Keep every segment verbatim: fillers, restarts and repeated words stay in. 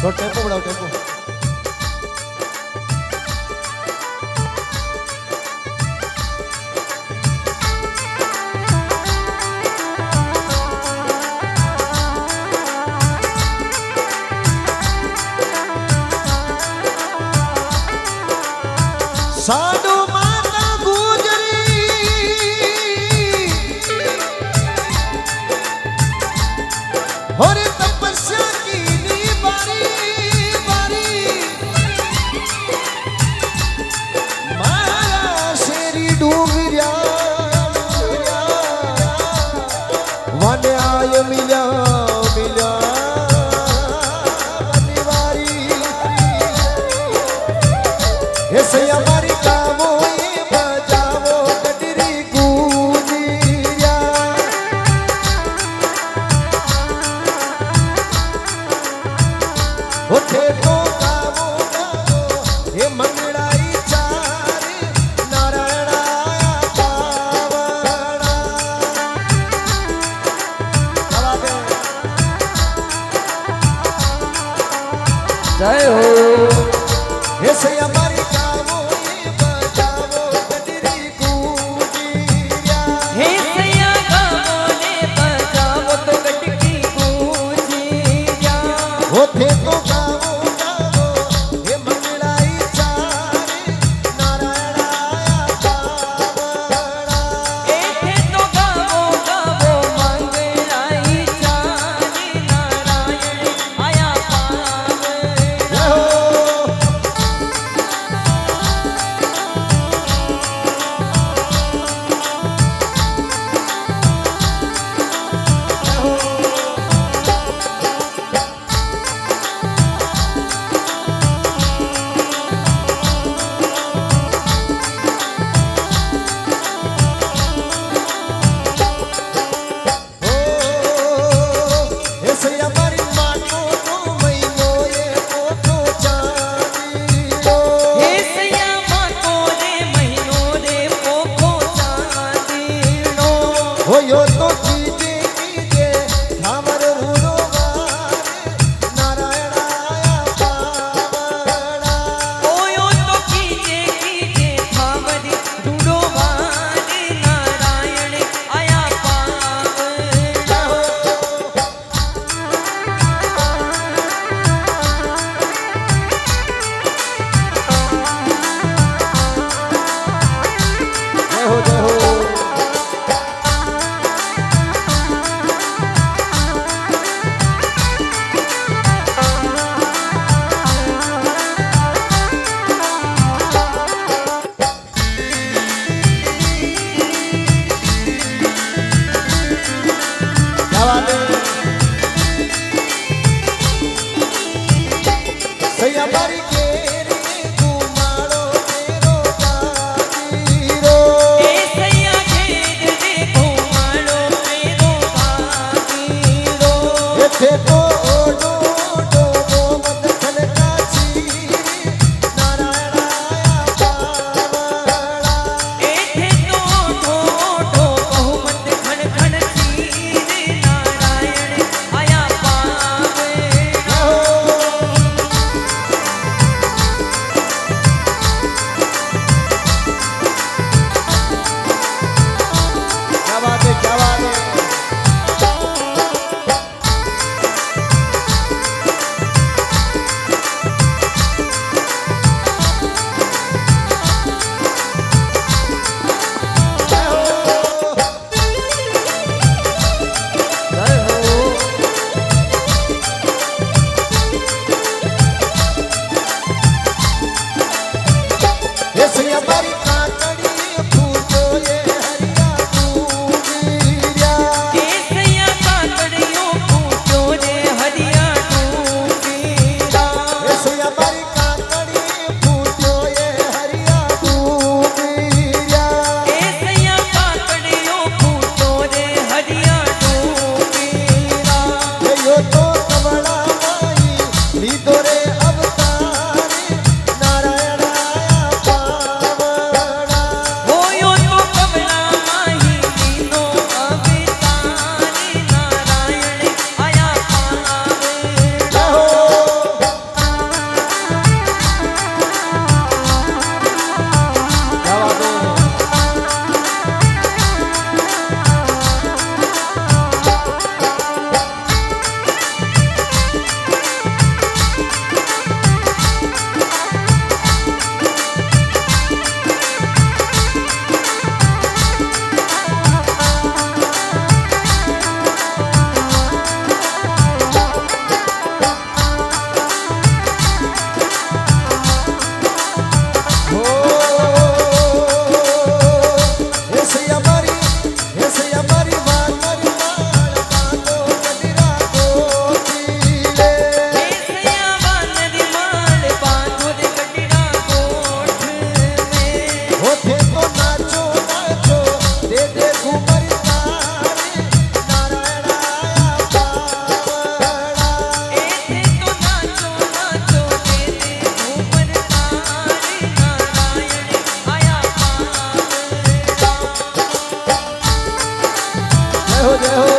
तो टेम्पो बढ़ाओ टेम्पो। साधु माता गुजरी और तपस्या की नी बारी बारी माया शेरी डूंगरिया वन आय मिला मिला ऐसे हमारी कामों ये बजावो कटरी गूंजिया उठे तो गावो गावो ये मंगड़ाई चार नारायणा पावना जय हो ऐसे हमारी होते तो गावो गावो हे मंगलाई चारे नारायणा पावना एथे तो गावो गावो मंगलाई चारे नारायण आया पावना हो यो तो कीजे कीजे हमर उरोवार नारायणा पावना ओ यो तो कीजे कीजे हमर उरोवार नारायण आया पावना जय हो जय हो हमारी केरी घुमाड़ो तेरो गाजीरो ए सैया घेर दे घुमाड़ो तेरो गाजीरो एथे तो ओडो ओडो गोमत खनका चीरी नारायणा पावना एथे तो ओडो ओडो गोमत खन खन चीरी नारायण हो जय हो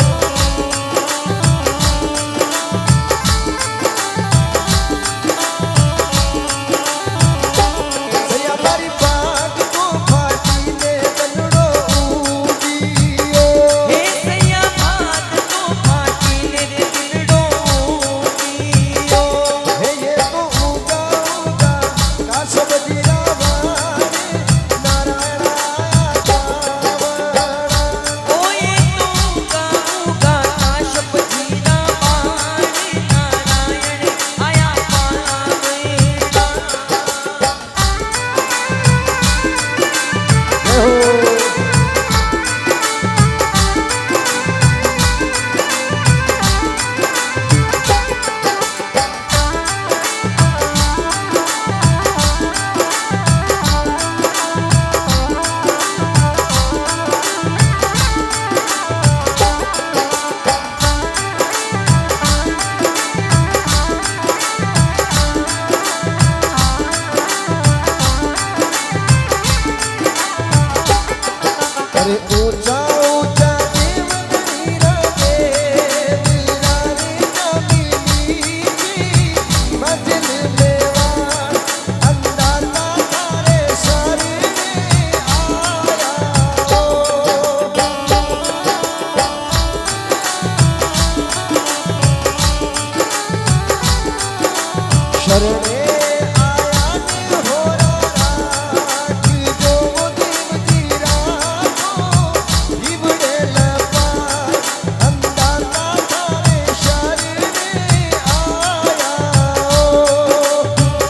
सैया मारी बाग को फाटी ने बनड़ो उदियो हे सैया बात तो फाटी ने दिलडो दियो हे ये तो उगा उगा का सब दिरावारे नारायण आया पावड़ा ओए तो उगा उगा काशप जीरा बाणी नारायण आया पावेड़ा जय हो अरे ऊंचा ऊंचा देव नीरा देव रे जमीनी जी मंजिल मेवाड़ अंदाजा तारे शरीर आया ओ शरणे आया ने हो राज जो देव जी राखो इबड़े लपार अंदाजा तारे शरीर आया ओ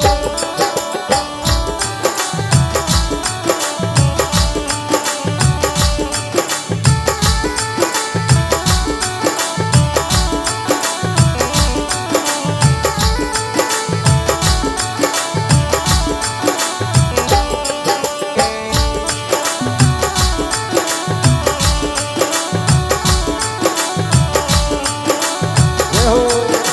जय हो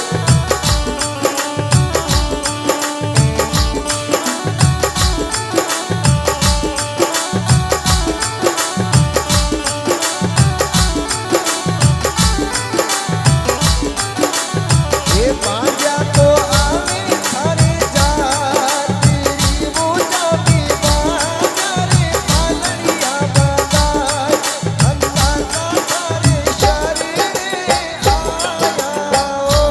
ये पांजा तो आवे थारे जात तेरी मोजा की बाजारे पालड़िया बाजार अंदाजा थारे शरीर आया ओ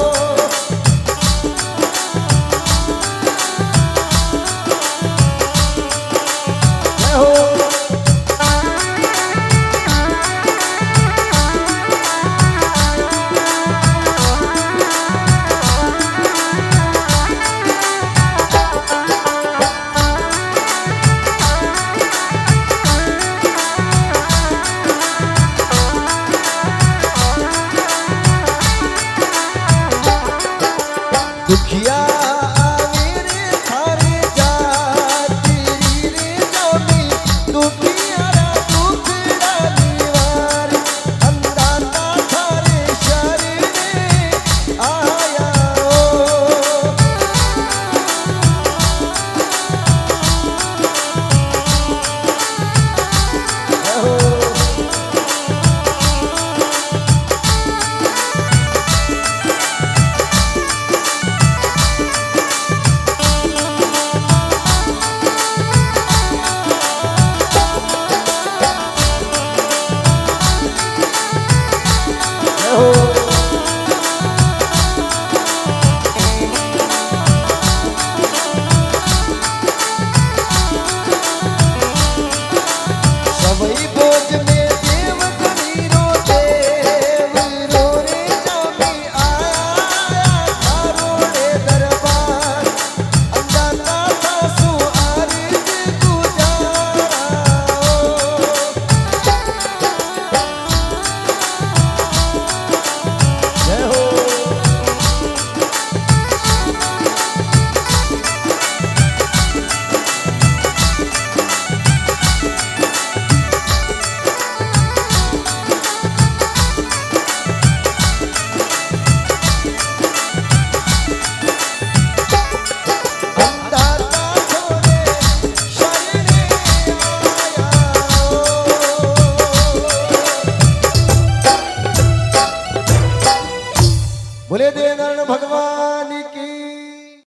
बोले देव नारायण भगवान